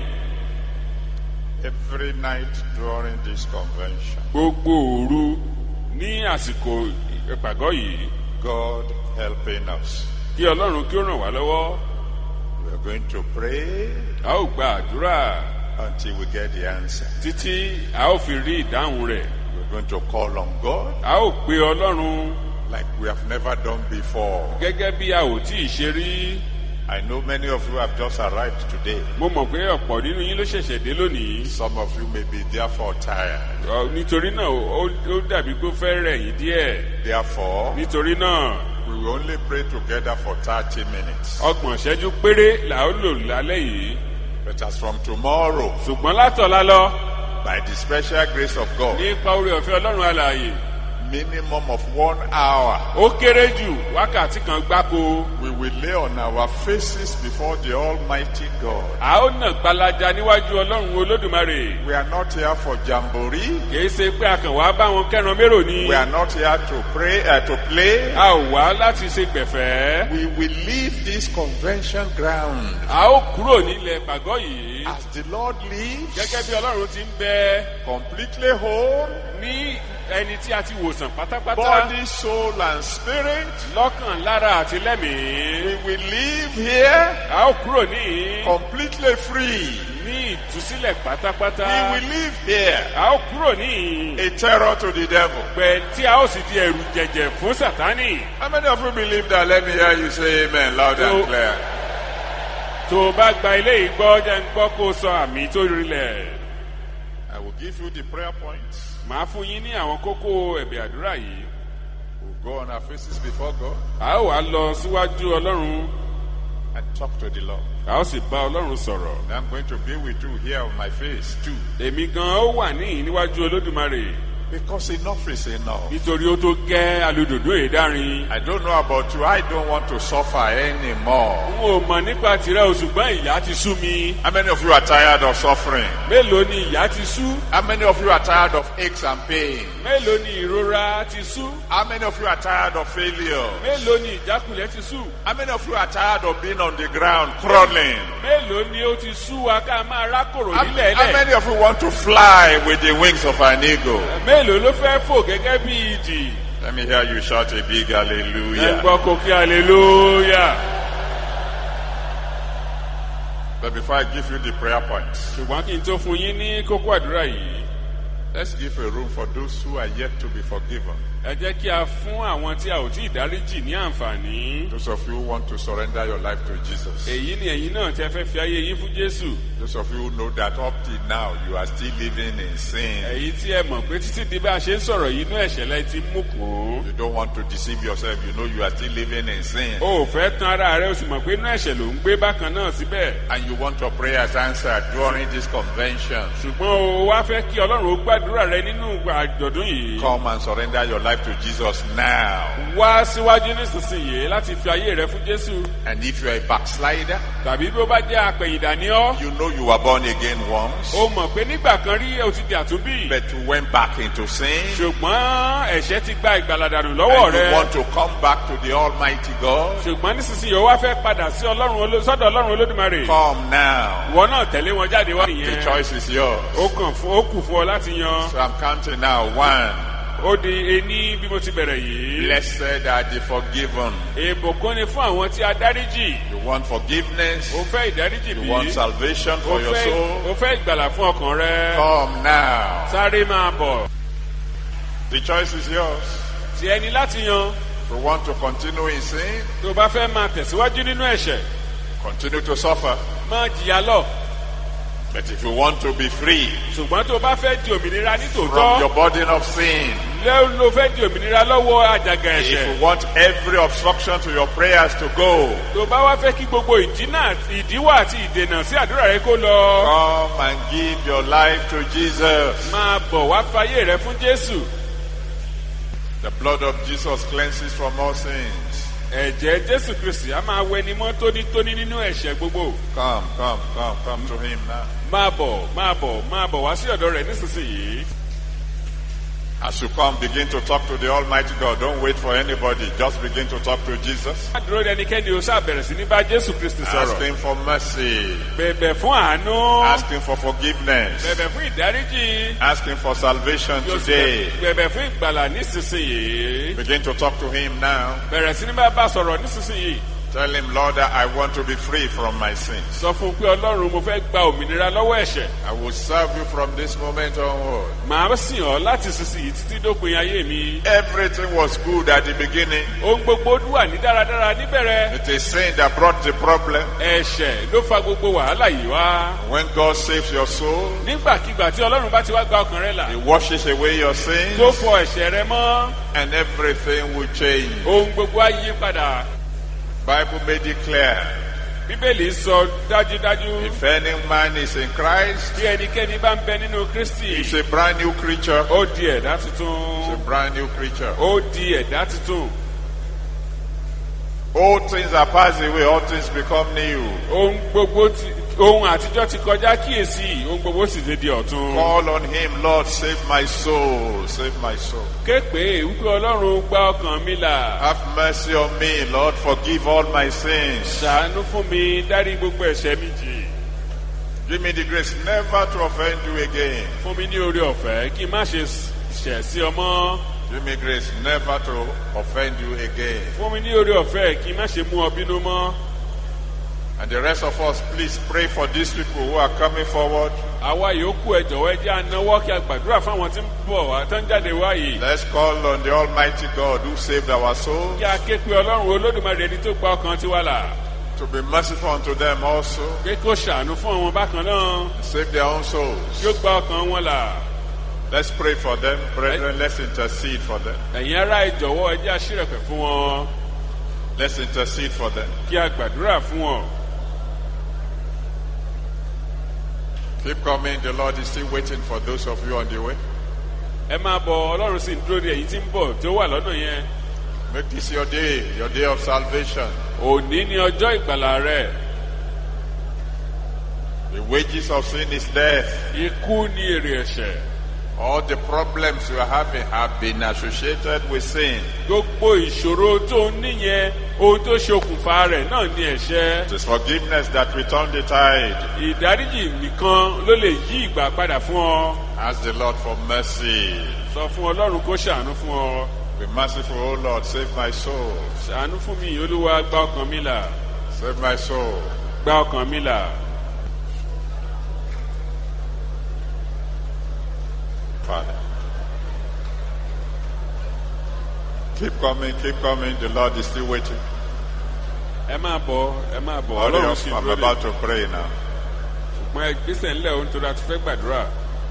S3: Every night during this convention,
S1: Gbogbo òru ní àsìkò ìpàgọ́ yìí,
S3: God helping us.
S1: kí Ọlọ́run kí ó ràn wá lọ́wọ́.
S3: We are going to pray
S1: A ó gba àdúrà
S3: until we get the answer.
S1: títí a ó fi rí ìdáhùn rẹ̀.
S3: We're going to call on God
S1: A ó pe Ọlọ́run
S3: like we have never done before.
S1: gẹ́gẹ́ bí a ò tí ì ṣe rí.
S3: I know many of you have just arrived today.
S1: Mo mọ̀ pé ọ̀pọ̀ nínú yín ló ṣẹ̀ṣẹ̀ dé lónìí.
S3: Some of you may be therefore tired.
S1: Nítorí náà ó dàbí pé ó fẹ́ rẹ̀ yín díẹ̀.
S3: Therefore,
S1: Nítorí náà
S3: we will only pray together for 30 minutes.
S1: 30 ìṣẹ́jú péré là ó lò lálẹ́ yìí.
S3: But as from tomorrow,
S1: Ṣùgbọ́n látọ̀la lọ,
S3: by the special grace of God,
S1: nípa oore ọ̀fẹ́ Ọlọ́run alààyè,
S3: minimum of 1 hour,
S1: ó kéré jù wákàtí kan gbáko.
S3: we will lay on our faces before the Almighty God.
S1: A ó nà gbalaja níwájú Ọlọ́run Olódùmarè.
S3: We are not here for jamboree.
S1: Kìí ṣe pé a kàn wá bá wọn kẹ́ran mérò ni.
S3: We are not here to pray, to play.
S1: A ò wá láti ṣe gbẹ̀fẹ́.
S3: We will leave this convention ground
S1: A ó kúrò nílẹ̀ pàgọ́ yìí.
S3: as the Lord lives,
S1: Gẹ́gẹ́ bí Ọlọ́run ti ń bẹ
S3: completely whole,
S1: ní ẹni tí a ti wòsàn pátápátá.
S3: body, soul, and spirit.
S1: Lọ́kàn, lára àti lẹ́mìí.
S3: We will live here
S1: A ó kúrò ní
S3: completely free.
S1: ní ìtúsílẹ̀ pátápátá.
S3: We will live here
S1: A ó kúrò ní
S3: a terror to the devil.
S1: pẹ̀ tí a ó sì di ẹ̀rù jẹ̀jẹ̀ fún Sàtánì.
S3: How many of you believe that? Let me hear you say amen loud and
S1: So-
S3: clear.
S1: Tó o bá gba ilé ìgbọ́ jẹ́ ń gbọ́ kó o sọ àmì tó rinlẹ̀.
S3: I will give you the prayer points.
S1: Màá fún yín ní àwọn kókó ẹ̀bẹ̀ àdúrà yìí.
S3: We'll go on our faces before God
S1: A ó wá lọ síwájú Ọlọ́run.
S3: and talk to the Lord.
S1: A ó sì bá Ọlọ́run sọ̀rọ̀.
S3: And I'm going to be with you here on my face too.
S1: Èmi gan ó wà níhìn níwájú Olódùmarè.
S3: Because enough is enough.
S1: Nítorí ó tó gẹ́ alódòdó èédárin.
S3: I don't know about you. I don't want to suffer anymore.
S1: N ò mọ̀ nípa tirẹ̀ o, ṣùgbọ́n ìyà ti sú mi.
S3: How many of you are tired of suffering?
S1: Mélòó ni ìyà ti sú?
S3: How many of you are tired of aches and pain?
S1: Mélòó ni ìrora ti sú?
S3: How many of you are tired of failure?
S1: Mélòó ni ìjákulẹ̀ ti sú?
S3: How many of you are tired of being on the ground crawling?
S1: Mélòó ni ó ti sú wa ká máa rákòrò
S3: How
S1: nílẹ̀ẹ́lẹ̀?
S3: many of you want to fly with the wings of an eagle?
S1: Mélòó ló fẹ́ fò gẹ́gẹ́ bí ìjì?
S3: Let me hear you shout a big
S1: Ẹ
S3: hallelujah.
S1: gbọ́ kó kí hallelujah.
S3: But before I give you the prayer points,
S1: Ṣùgbọ́n kí n tó fún yín ní kókó àdúrà yìí,
S3: let's give a room for those who are yet to be forgiven.
S1: ẹ jẹ́ kí a fún àwọn tí a ò tí ì dáríjì ní àǹfààní.
S3: Those of you who want to surrender your life to Jesus.
S1: Èyí ni ẹ̀yin náà tí ẹ fẹ́ fi ayé yín fún Jésù.
S3: Those of you who know that up till now you are still living in sin.
S1: Èyí tí ẹ mọ̀ pé títí di bá a ṣe ń sọ̀rọ̀ yìí inú ẹ̀ṣẹ̀ lẹ ti mú kún.
S3: You don't want to deceive yourself. You know you are still living in sin.
S1: O ò fẹ́ tan ara rẹ o sì mọ̀ pé inú ẹ̀ṣẹ̀ ló ń gbé bákan náà síbẹ̀.
S3: And you want your prayers answered during this convention.
S1: Ṣùgbọ́n o wá fẹ́ kí Ọlọ́run ó gbàdúrà rẹ nínú àjọ̀dún yìí.
S3: Come and surrender your life to Jesus now.
S1: Wá síwájú nísinsìnyí láti fi ayé rẹ fún Jésù.
S3: And if you are a backslider,
S1: Tàbí bí ó bá jẹ́ apẹ̀yìndà ní ọ́.
S3: you know you were born again once,
S1: O mọ̀ pé nígbà kan rí o ti di àtúnbí.
S3: but you went back into sin.
S1: Ṣùgbọ́n ẹ̀ṣẹ̀ ti gba ìgbàlàdànù lọ́wọ́
S3: And you
S1: rẹ.
S3: want to come back to the Almighty God.
S1: Ṣùgbọ́n nísinsìnyí o wá fẹ́ padà sí sọ́dọ̀ Ọlọ́run Olódùmarè.
S3: Come now.
S1: Ìwọ náà tẹ̀lé wọn jáde wá
S3: The
S1: nìyẹn.
S3: choice is yours.
S1: Ó kù fún ọ láti yan.
S3: So I'm counting now. 1.
S1: Ó di ení bí mo ti bẹ̀rẹ̀ yìí.
S3: Blessed are the forgiven.
S1: Ìbùkún ni fún àwọn tí a dáríjì.
S3: You want forgiveness?
S1: O fẹ́ ìdáríjì
S3: You
S1: bí?
S3: want salvation for your soul?
S1: O fẹ́ ìgbàlà fún ọkàn rẹ.
S3: Come now.
S1: Sáré máa bọ̀.
S3: The choice is yours.
S1: Ti ẹni láti yan.
S3: If you want to continue in sin,
S1: Tó bá fẹ́ máa tẹ̀síwájú nínú ẹ̀ṣẹ̀,
S3: continue to suffer.
S1: máa jìyà lọ.
S3: But if you want to be free
S1: Ṣùgbọ́n tó bá fẹ́ di òmìnira ní
S3: from
S1: tòótọ́,
S3: your burden of sin,
S1: ló fẹ́ di òmìnira lọ́wọ́ àjàgà
S3: if
S1: ẹ̀ṣẹ̀.
S3: you want every obstruction to your prayers to go,
S1: Tó bá wá fẹ́ kí gbogbo ìdíwọ́ àti ìdènà sí àdúrà rẹ kó lọ.
S3: come and give your life to Jesus.
S1: Máa bọ̀ wá fayé rẹ fún Jésù.
S3: The blood of Jesus cleanses from all sins.
S1: Ẹ̀jẹ̀ Jésù Kristì á máa wẹni mọ́ tónítóní nínú ẹ̀ṣẹ̀ gbogbo.
S3: Come to him now.
S1: Máa bọ̀ wá sí ọ̀dọ̀ rẹ̀ nísinsìnyí.
S3: As you come, begin to talk to the Almighty God. Don't wait for anybody. Just begin to talk to Jesus.
S1: Má dúró de ẹnikẹ́ni o ṣáà bẹ̀rẹ̀ sí ní bá Jésù Kristì
S3: Ask
S1: sọ̀rọ̀.
S3: him for mercy.
S1: Bẹ̀bẹ̀ fún àánú.
S3: Ask him for forgiveness.
S1: Bẹ̀bẹ̀ fún ìdáríjì.
S3: Ask him for salvation
S1: Yóò sì
S3: today.
S1: bẹ̀bẹ̀ fún ìgbàlà nísinsìnyí.
S3: Begin to talk to him now.
S1: Bẹ̀rẹ̀ sí ní bá sọ̀rọ̀ nísinsìnyí.
S3: Tell him, Lord, I want to be free from my sins.
S1: Sọ fún un pé Ọlọ́run mo fẹ́ gba òmìnira lọ́wọ́ ẹ̀ṣẹ̀.
S3: I will serve you from this moment onward.
S1: Màá sìn ọ́ láti sísìn títí dópin ayé mi.
S3: Everything was good at the beginning.
S1: Ohun gbogbo wà ní dáradára níbẹ̀rẹ̀.
S3: It is sin that brought the problem.
S1: Ẹ̀ṣẹ̀ ló fa gbogbo wàhálà yìí wá.
S3: When God saves your soul,
S1: Nígbàkigbà tí Ọlọ́run bá ti wá gba ọkàn rẹ là.
S3: He washes away your
S1: Tó
S3: sins,
S1: fọ ẹ̀ṣẹ̀ rẹ mọ́.
S3: and everything will change.
S1: Ohun gbogbo á yí padà.
S3: Bible made it clear.
S1: Bíbélì sọ dájúdájú.
S3: If any man is in Christ,
S1: Bí ẹnikẹ́ni bá ń bẹ nínú Kristi.
S3: he's a brand new creature.
S1: Ó di ẹ̀dá
S3: He's a
S1: tuntun.
S3: brand new creature.
S1: Ó di ẹ̀dá tuntun.
S3: All things are passed away, all things become new.
S1: Ohun àtijọ́ ti kọjá kíyèsí, ohun gbogbo sì ti di ọ̀tun.
S3: Call on him, Lord, save my soul, save my soul.
S1: Képe wípé Ọlọ́run gba ọkàn mi là.
S3: Have mercy on me, Lord, forgive all my sins.
S1: Ṣàánú fún mi, dárí gbogbo ẹ̀ṣẹ̀ mi jì.
S3: Give me the grace never to offend you again.
S1: Fún mi ní oore ọ̀fẹ́ kí n má ṣe ṣẹ̀ sí ọ mọ́.
S3: Give me grace never to offend you again.
S1: Fún mi ní oore ọ̀fẹ́ kí n má ṣe mú ọ bínú mọ́.
S3: And the rest of us, please pray for these people who are coming forward.
S1: Àwa yòókù ẹ jọ̀wọ́ ẹ jẹ́ anáwọ́ kí a gbàdúrà fáwọn tí ń bọ̀ wá tán jáde wáyé.
S3: Let's call on the Almighty God who saved our souls
S1: Kí a ké pe Ọlọ́run Olódùmarè ẹni tó gba ọkàn tiwa là.
S3: to be merciful unto them also.
S1: Pé kó ṣàánú fún àwọn bákan náà.
S3: Save their own souls.
S1: Kí ó gba ọkàn wọn là.
S3: Let's pray for them, brethren. Let's intercede for them.
S1: Ẹ̀yin ará ẹ jọ̀wọ́ ẹ jẹ́ aṣírẹ̀pẹ̀ fún wọn.
S3: Let's intercede for them.
S1: Kí a gbàdúrà fún wọn.
S3: Keep coming. The Lord is still waiting for those of you on the way.
S1: Ẹ máa bọ̀, Ọlọ́run sì ń dúró de èyí tí ń bọ̀ tó wà lọ́nà yẹn.
S3: Make this your day of salvation.
S1: Òní ni ọjọ́ ìgbàlà rẹ̀.
S3: The wages of sin is death.
S1: Ikú ni èrè ẹ̀ṣẹ̀.
S3: All the problems you are having have been associated with sin.
S1: Gbogbo ìṣòro tó ń níyẹn, ohun tó ṣokùnfà rẹ̀ náà ni ẹ̀ṣẹ̀.
S3: It is forgiveness that returns the tide.
S1: Ìdáríjì nìkan ló lè yí ìgbà padà fún ọ.
S3: Ask the Lord for mercy.
S1: Sọ fún Ọlọ́run kó ṣàánú fún ọ.
S3: Be merciful, O Lord. Save my soul.
S1: Ṣàánú fún mi, Olúwa gba ọkàn mi là.
S3: Save my soul.
S1: Gba ọkàn mi là.
S3: Father. Keep coming, keep coming. The Lord is still waiting.
S1: Ẹ máa bọ̀, ẹ máa bọ̀.
S3: Hurry
S1: Ọlọ́run
S3: up.
S1: sì
S3: I'm
S1: dúró
S3: about
S1: de.
S3: to pray now.
S1: Ṣùgbọ́n ẹ gbésẹ̀ ńlẹ̀ ohun tó dáa ti fẹ́ gbàdúrà.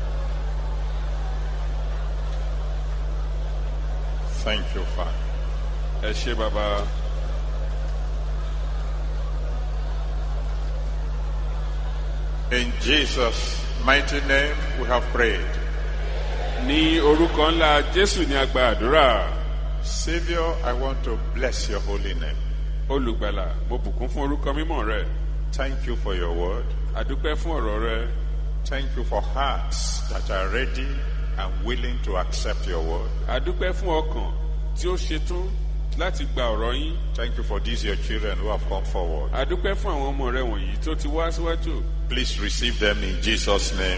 S3: Thank you, Father.
S1: Ẹ ṣé bàbá.
S3: In Jesus' mighty name, we have prayed.
S1: Ní orúkọ ńlá Jésù ni a gba àdúrà.
S3: Savior, I want to bless your holy name.
S1: Olùgbàlà, mo bùkún fún orúkọ mímọ́ rẹ.
S3: Thank you for your word.
S1: Àdúpẹ́ fún ọ̀rọ̀ rẹ.
S3: Thank you for hearts that are ready and willing to accept your word.
S1: Àdúpẹ́ fún ọkàn tí ó ṣetán láti gba ọ̀rọ̀ yín.
S3: Thank you for these your children who have come forward.
S1: Àdúpẹ́ fún àwọn ọmọ rẹ wọ̀nyí tó ti wá síwájú.
S3: Please receive them in Jesus' name.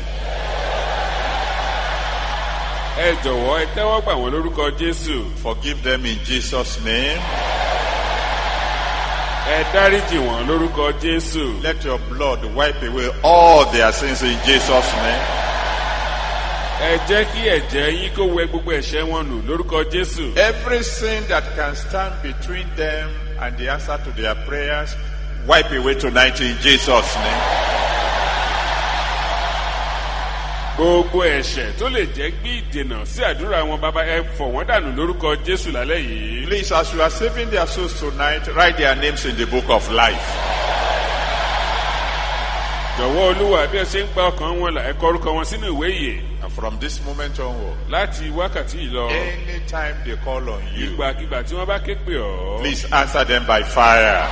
S1: Ẹ jọ̀wọ́ ẹ tẹ́wọ́ gbà wọ́n lórúkọ Jésù.
S3: Forgive them in Jesus' name.
S1: Ẹ dáríjì wọ́n lórúkọ Jésù.
S3: Let your blood wipe away all their sins in Jesus' name.
S1: Ẹ jẹ́ kí ẹ̀jẹ̀ yín kó wẹ gbogbo ẹ̀ṣẹ̀ wọn nù lórúkọ Jésù.
S3: Every sin that can stand between them and the answer to their prayers, wipe away tonight in Jesus' name.
S1: Gbogbo ẹ̀ṣẹ̀ tó lè jẹ́ gbé ìdènà sí àdúrà wọn bàbá ẹ fọ̀ wọ́n dànù lórúkọ Jésù lálẹ́ yìí.
S3: Please, as you are saving their souls tonight, write their names in the book of life.
S1: Jọ̀wọ́ Olúwa bí ẹ ṣe ń gba ọkàn wọn là ẹ kọ orúkọ wọn sínú ìwé ìyè.
S3: And from this moment onward,
S1: Láti wákàtí yìí lọ,
S3: anytime they call on you,
S1: ìgbàkigbà tí wọ́n bá ké pè ọ́.
S3: please answer them by fire.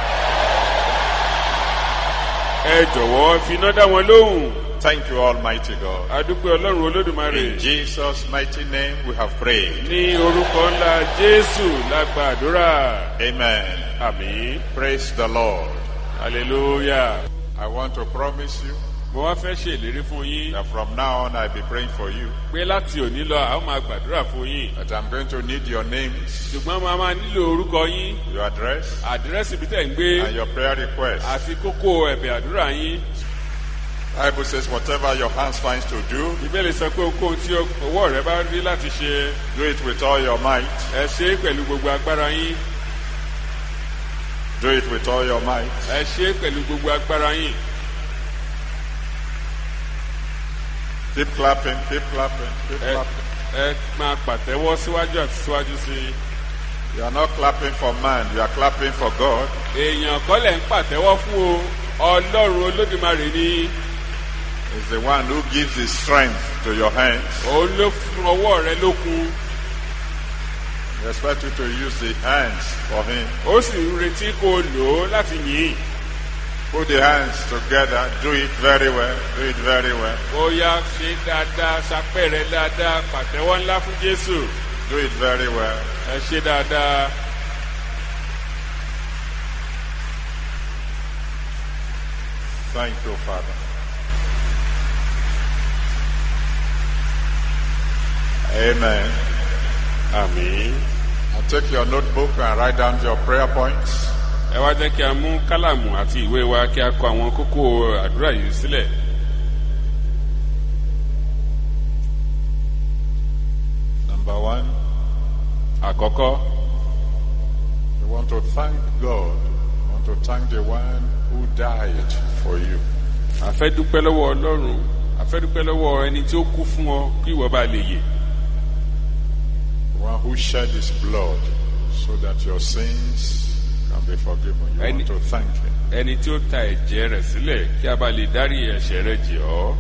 S1: Ẹ jọ̀wọ́ fi iná dá wọn lóhùn.
S3: Thank you, Almighty God.
S1: Adúpẹ́ Ọlọ́run Olódùmarè.
S3: In Jesus' mighty name we have prayed.
S1: Ní orúkọ ńlá Jésù la gba àdúrà.
S3: Amen.
S1: Àmín.
S3: Praise the Lord.
S1: Hallelujah.
S3: I want to promise you,
S1: mo wá fẹ́ ṣe ìlérí fún yín
S3: that from now on I'll be praying for you.
S1: pé láti òní lọ a ó máa gbàdúrà fún yín.
S3: But I'm going to need your names,
S1: ṣùgbọ́n máa máa nílò orúkọ yín,
S3: your address,
S1: àdírẹ́sì bí tẹ̀ ń gbé
S3: and your prayer request.
S1: àti kókó ẹ̀bẹ̀ àdúrà yín.
S3: Bible says whatever your hands finds to do,
S1: Ìbéèrè sọ pé ohunkóhun tí ọwọ́ rẹ bá rí láti ṣe,
S3: do it with all your might.
S1: ẹ ṣe é pẹ̀lú gbogbo agbára yín.
S3: Do it with all your might.
S1: Ẹ ṣe é pẹ̀lú gbogbo agbára yín.
S3: Keep clapping, keep clapping, keep
S1: Ẹ
S3: clapping.
S1: ẹ máa pàtẹ́wọ́ síwájú àti síwájú sí i.
S3: You are not clapping for man, you are clapping for God.
S1: Èèyàn kọ́ lẹ̀ ń pàtẹ́wọ́ fún o, Ọlọ́run Olódùmarè ni.
S3: It's the one who gives the strength to your hands.
S1: Òun ló fún ọwọ́ rẹ lókun.
S3: We expect you to use the hands for him.
S1: Ó sì ń retí kó o lò ó láti yìn.
S3: Put the hands together, do it very well, do it very well.
S1: Ó yá ṣe dáadáa, ṣapẹ̀rẹ̀ dáadáa, pàtẹ́wọ́ ńlá fún Jésù.
S3: Do it very well.
S1: Ẹ ṣe dáadáa.
S3: Thank you, Father. Amen.
S1: Àmín.
S3: Now take your notebook and write down your prayer points.
S1: Ẹ wá jẹ́ kí a mú kálàmù àti ìwé wa kí a kọ àwọn kókó àdúrà yìí sílẹ̀.
S3: Number one,
S1: Àkọ́kọ́,
S3: you want to thank God. You want to thank the one who died for you.
S1: a fẹ́ dúpẹ́ lọ́wọ́ Ọlọ́run, a fẹ́ dúpẹ́ lọ́wọ́ ẹni tí ó kú fún ọ kí ìwọ bá lè yè.
S3: The one who shed his blood so that your sins can be forgiven. You want to thank him.
S1: Ẹni tí ó ta ẹ̀jẹ̀ rẹ̀ sílẹ̀ kí a bá lè dárí ẹ̀ṣẹ̀ rẹ jì ọ́.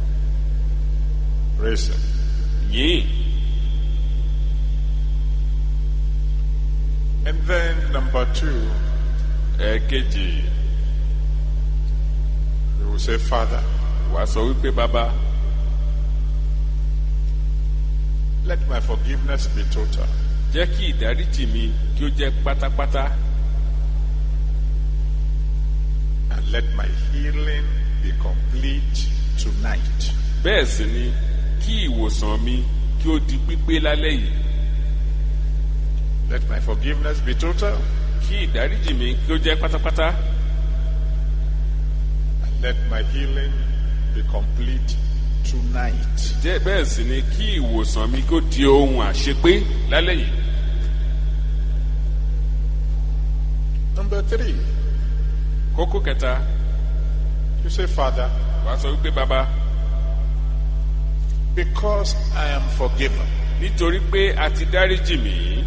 S3: Praise him.
S1: Yìn.
S3: And then number two,
S1: Ẹ̀kejì,
S3: you will say, Father,
S1: wàá sọ wípé bàbá,
S3: let my forgiveness be total.
S1: jẹ́ kí ìdáríjì mi kí ó jẹ́ pátápátá.
S3: And let my healing be complete tonight.
S1: Bẹ́ẹ̀ sì ni kí ìwòsàn mi kí ó di pípé lálẹ́ yìí.
S3: Let my forgiveness be total.
S1: Kí ìdáríjì mi kí ó jẹ́ pátápátá.
S3: And let my healing be complete tonight.
S1: Jẹ́ bẹ́ẹ̀ sì ni kí ìwòsàn mi kí ó di ohun àṣepé lálẹ́ yìí.
S3: Number three,
S1: Kókó kẹta,
S3: you say, Father,
S1: wàá sọ wípé bàbá,
S3: because I am forgiven,
S1: nítorí pé a ti dáríjì mí,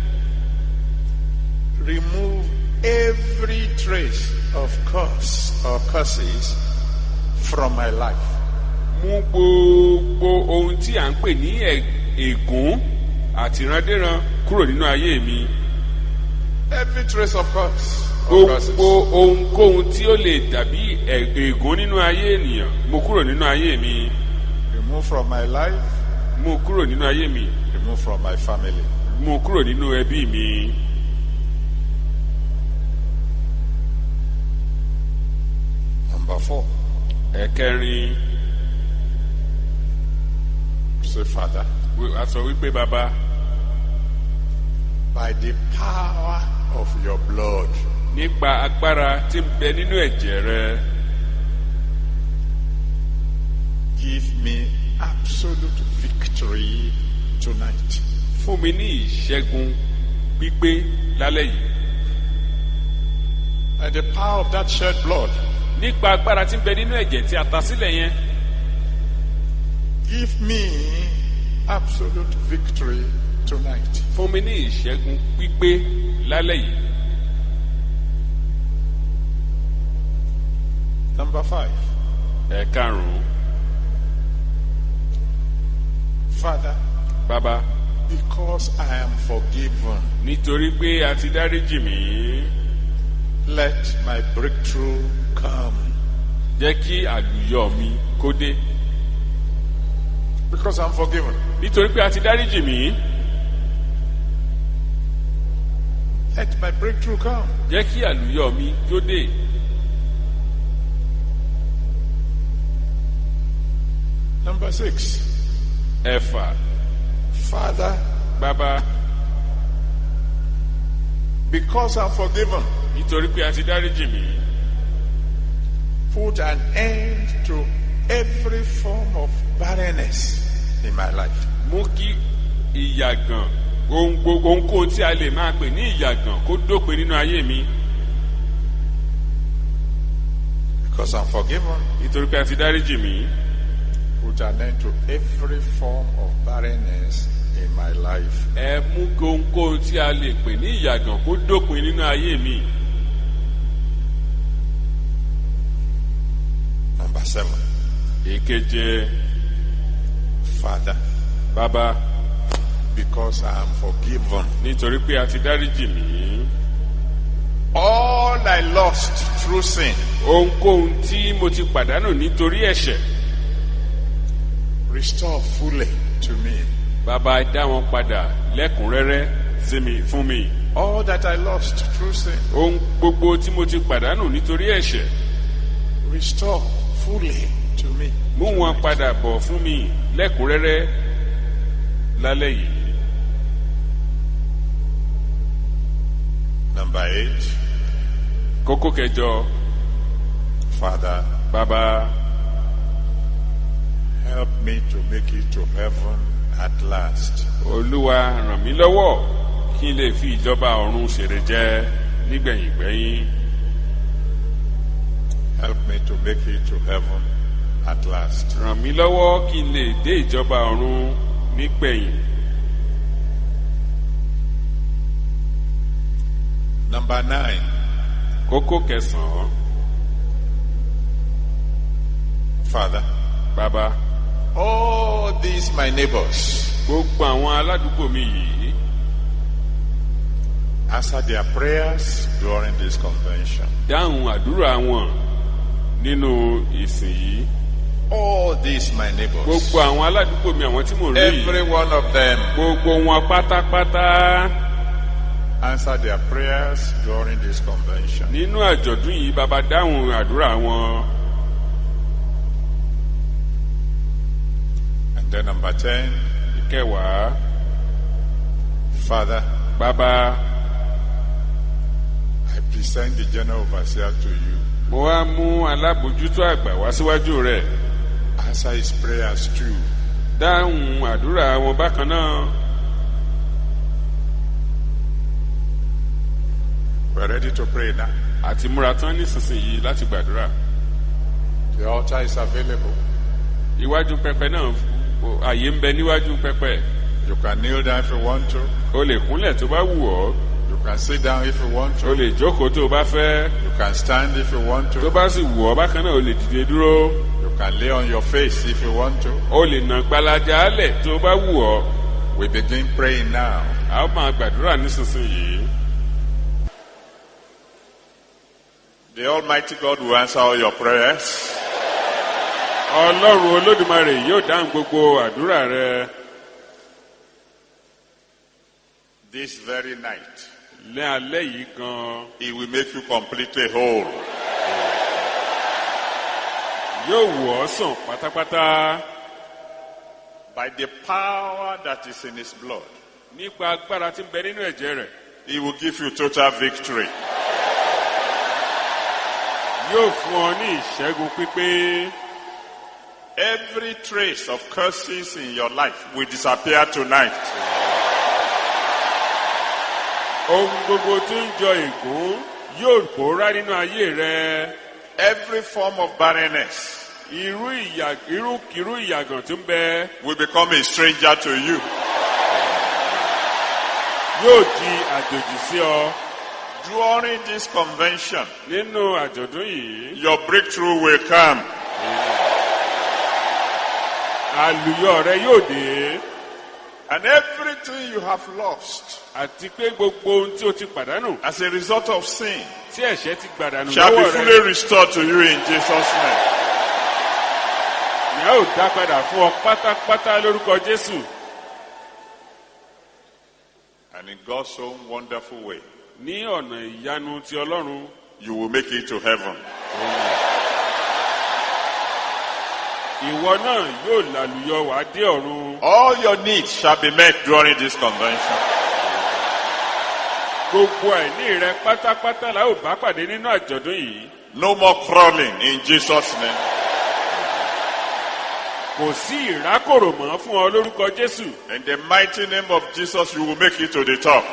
S3: remove every trace of curse or curses from my life.
S1: mú gbogbo ohun tí à ń pè ní ègún àti ìrandíran kúrò nínú ayé mi.
S3: Every trace of curse or curses.
S1: Gbogbo ohunkóhun tí ó lè dàbí ègún nínú ayé ènìyàn, mú kúrò nínú ayé mi.
S3: Remove from my life,
S1: Mú kúrò nínú ayé mi.
S3: remove from my family.
S1: Mú kúrò nínú ẹbí mi.
S3: Number four,
S1: Ẹ̀kẹrin,
S3: say, Father,
S1: a sọ wípé bàbá,
S3: by the power of your blood,
S1: nípa agbára tí ń bẹ nínú ẹ̀jẹ̀ rẹ,
S3: give me absolute victory tonight.
S1: fún mi ní ìṣẹ́gun pípé lálẹ́ yìí.
S3: By the power of that shed blood,
S1: Nípa agbára tí ń bẹ nínú ẹ̀jẹ̀ tí a ta sílẹ̀ yẹn,
S3: give me absolute victory tonight.
S1: fún mi ní ìṣẹ́gun pípé lálẹ́ yìí.
S3: Number five,
S1: Ẹ̀karùn-ún,
S3: Father,
S1: bàbá,
S3: because I am forgiven,
S1: nítorí pé a ti dáríjì mí,
S3: let my breakthrough come.
S1: jẹ́ kí àlùyọ mi kó dé.
S3: Because I'm forgiven,
S1: Nítorí pé a ti dáríjì mí,
S3: let my breakthrough come.
S1: jẹ́ kí àlùyọ mi kó dé.
S3: Number 6.
S1: Ẹ̀fà.
S3: Father,
S1: Bàbá,
S3: because I'm forgiven,
S1: nítorí pé a ti dáríjì mí,
S3: put an end to every form of barrenness in my life.
S1: mú kí ìyàgàn ohunkóhun tí a lè máa pè ní ìyàgàn kó dópin nínú ayé mi.
S3: Because I'm forgiven,
S1: Nítorí pé a ti dáríjì mí,
S3: put an end to every form of barrenness in my life.
S1: ẹ mú kí ohunkóhun tí a lè pè ní ìyàgàn kó dópin nínú ayé mi.
S3: Number 7.
S1: Èkeje.
S3: Father,
S1: Bàbá,
S3: because I am forgiven,
S1: nítorí pé a ti dáríjì mí,
S3: all I lost through sin,
S1: ohunkóhun tí mo ti pàdánù nítorí ẹ̀ṣẹ̀,
S3: restore fully to me.
S1: Bàbá dá wọn padà lẹ́kùnrẹ́rẹ́ sí mi fún mi.
S3: All that I lost through sin,
S1: Ohun gbogbo tí mo ti pàdánù nítorí ẹ̀ṣẹ̀,
S3: restore fully to me.
S1: mú wọn padà bọ̀ fún mi lẹ́kùnrẹ́rẹ́ lálẹ́ yìí.
S3: Number 8.
S1: Kókó kẹjọ.
S3: Father,
S1: Bàbá,
S3: help me to make it to heaven at last.
S1: Olúwa ràn mí lọ́wọ́ kí n lè fi ìjọba ọ̀run ṣèrè jẹ nígbẹ̀yìngbẹ̀yìn.
S3: Help me to make it to heaven at last.
S1: Ràn mí lọ́wọ́ kí n lè dé ìjọba ọ̀run nígbẹ̀yìn.
S3: Number 9.
S1: Kókó kẹsàn-án.
S3: Father,
S1: Bàbá,
S3: all these my neighbors,
S1: gbogbo àwọn aládùúgbò mi yìí,
S3: answer their prayers during this convention.
S1: dáhùn àdúrà wọn nínú ìsìn yìí.
S3: All these my neighbors,
S1: Gbogbo àwọn aládùúgbò mi, àwọn tí mò ń rí
S3: every
S1: yìí,
S3: one of them,
S1: gbogbo wọn pátápátá
S3: answer their prayers during this convention.
S1: nínú àjọ̀dún yìí, Bàbá dáhùn àdúrà wọn.
S3: And then number 10,
S1: Ìkẹwàá.
S3: Father,
S1: Bàbá,
S3: I present the general overseer to you.
S1: mo wá mú alábòjútó àgbà wá síwájú rẹ̀.
S3: Answer his prayers too.
S1: Dáhùn àdúrà wọn bákan náà.
S3: We're ready to pray now.
S1: Àti múra tán nísinsìnyí láti gbàdúrà.
S3: The altar is available.
S1: Iwájú pẹpẹ náà, àyè ń bẹ níwájú pẹpẹ.
S3: You can kneel down if you want to.
S1: O lè kúnlẹ̀ tó bá wù ọ́.
S3: You can sit down if you want
S1: O
S3: to.
S1: lè jókòó tó bá fẹ́.
S3: You can stand if you want
S1: Tó
S3: to.
S1: bá sì wù ọ́ bákan náà o lè dìde dúró.
S3: You can lay on your face if you want to.
S1: O lè nà gbalaja lẹ̀ tó bá wù ọ́.
S3: We begin praying now.
S1: A ó máa gbàdúrà nísinsìnyí.
S3: The Almighty God will answer all your prayers.
S1: Ọlọ́run Olódùmarè yóò dáhùn gbogbo àdúrà rẹ.
S3: This very night,
S1: Ní alẹ́ yìí gan,
S3: He will make you completely whole.
S1: yóò wò ọ́ sàn pátápátá.
S3: By the power that is in His blood,
S1: Nípa agbára tí ń bẹ nínú ẹ̀jẹ̀ rẹ̀,
S3: He will give you total victory.
S1: yóò fún ọ ní ìṣẹ́gun pípé.
S3: Every trace of curses in your life will disappear tonight.
S1: Ohun gbogbo tó ń jọ ègún yóò pòórá nínú ayé rẹ.
S3: Every form of barrenness
S1: Irúkirú ìyàgàn tó ń bẹ
S3: will become a stranger to you.
S1: yóò di àjòjì sí ọ.
S3: During this convention,
S1: Nínú àjọ̀dún yìí,
S3: your breakthrough will come.
S1: àlùyọ rẹ yóò dé.
S3: And everything you have lost
S1: Àti pé gbogbo ohun tí o ti pàdánù
S3: as a result of sin
S1: tí ẹ̀ṣẹ̀ ti gbàdánù
S3: shall be
S1: lọ́wọ́
S3: fully
S1: rẹ,
S3: restored to you in Jesus' name.
S1: ni a ó dá padà fún ọ pátápátá lórúkọ Jésù.
S3: And in God's own wonderful way,
S1: Ní ọ̀nà ìyanu ti Ọlọ́run,
S3: you will make it to heaven.
S4: ìwọ náà yóò làlùyọ wá dé ọ̀run.
S3: All your needs shall be met during this convention.
S4: Gbogbo àìní rẹ pátápátá la ó bá pàdé nínú àjọ̀dún yìí.
S3: No more crawling in Jesus' name.
S4: Kò sí ìrákòrò mọ́ fún ọ lórúkọ Jésù.
S3: In the mighty name of Jesus, you will make it to the top.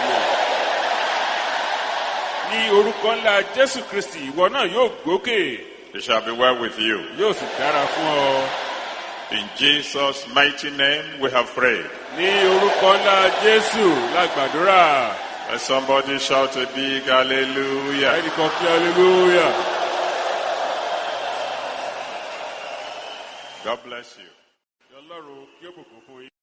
S4: Ní orúkọ ńlá Jésù Kristi, ìwọ náà yóò gòkè.
S3: It shall be well with you.
S4: Yóò sì dára fún ọ.
S3: In Jesus' mighty name, we have prayed.
S4: Ní orúkọ ńlá Jésù la gbàdúrà.
S3: And somebody shout a big hallelujah.
S4: Ẹnìkan kí hallelujah.
S3: God bless you.
S4: Ọlọ́run kí ó bùkún fún yín.